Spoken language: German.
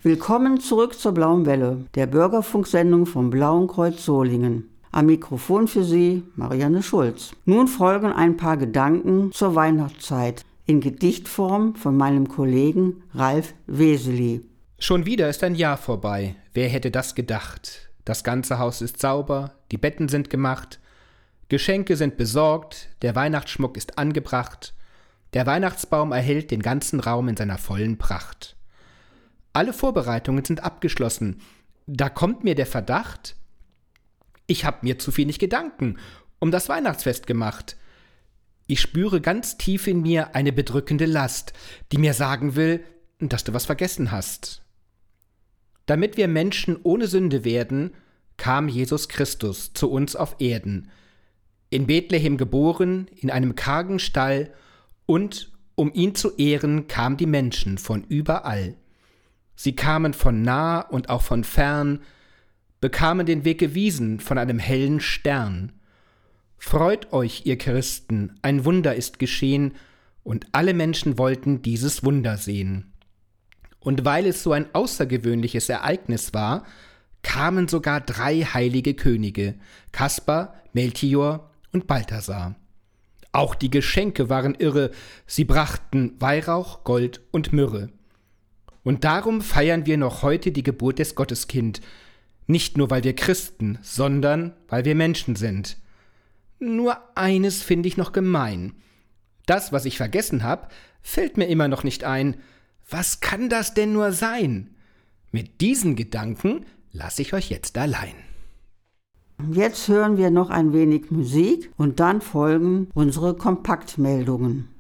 Willkommen zurück zur Blauen Welle, der Bürgerfunksendung vom Blauen Kreuz Solingen. Am Mikrofon für Sie Marianne Schulz. Nun folgen ein paar Gedanken zur Weihnachtszeit in Gedichtform von meinem Kollegen Ralf Weseli. Schon wieder ist ein Jahr vorbei. Wer hätte das gedacht? Das ganze Haus ist sauber, die Betten sind gemacht, Geschenke sind besorgt, der Weihnachtsschmuck ist angebracht, der Weihnachtsbaum erhält den ganzen Raum in seiner vollen Pracht. Alle Vorbereitungen sind abgeschlossen. Da kommt mir der Verdacht, ich habe mir zu wenig Gedanken um das Weihnachtsfest gemacht. Ich spüre ganz tief in mir eine bedrückende Last, die mir sagen will, dass du was vergessen hast. Damit wir Menschen ohne Sünde werden, kam Jesus Christus zu uns auf Erden, in Bethlehem geboren, in einem kargen Stall, und um ihn zu ehren, kamen die Menschen von überall. Sie kamen von nah und auch von fern, bekamen den Weg gewiesen von einem hellen Stern. Freut euch, ihr Christen, ein Wunder ist geschehen, und alle Menschen wollten dieses Wunder sehen. Und weil es so ein außergewöhnliches Ereignis war, kamen sogar 3 heilige Könige, Kaspar, Melchior und Balthasar. Auch die Geschenke waren irre, sie brachten Weihrauch, Gold und Myrrhe. Und darum feiern wir noch heute die Geburt des Gotteskind, nicht nur weil wir Christen, sondern weil wir Menschen sind. Nur eines finde ich noch gemein. Das, was ich vergessen habe, fällt mir immer noch nicht ein. Was kann das denn nur sein? Mit diesen Gedanken lasse ich euch jetzt allein. Jetzt hören wir noch ein wenig Musik und dann folgen unsere Kompaktmeldungen.